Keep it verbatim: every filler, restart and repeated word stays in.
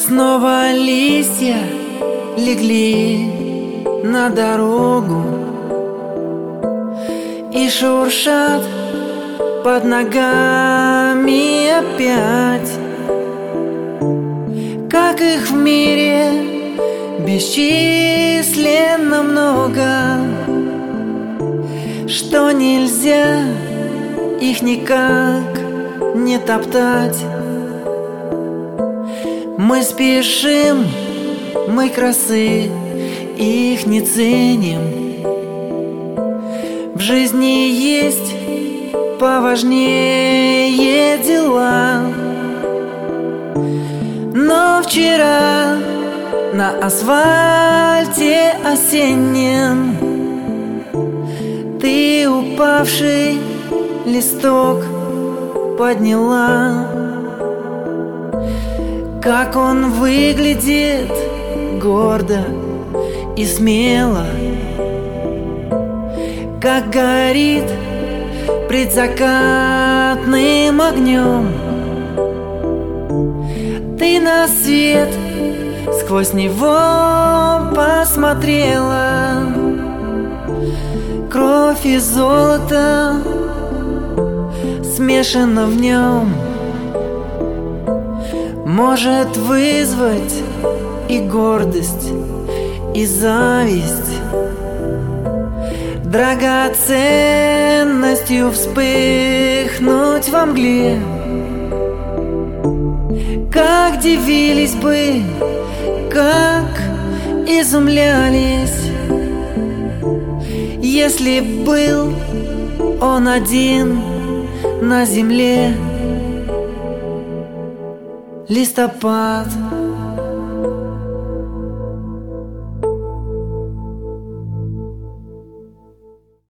Снова листья легли на дорогу и шуршат под ногами опять. Как их в мире бесчисленно много, что нельзя их никак не топтать. Мы спешим, мы красы их не ценим. В жизни есть поважнее дела. Но вчера на асфальте осеннем ты упавший листок подняла. Как он выглядит гордо и смело, как горит предзакатным огнем. Ты на свет сквозь него посмотрела. Кровь и золото смешано в нем, может вызвать и гордость, и зависть, драгоценностью вспыхнуть во мгле. Как дивились бы, как изумлялись, если был он один на земле. Листопад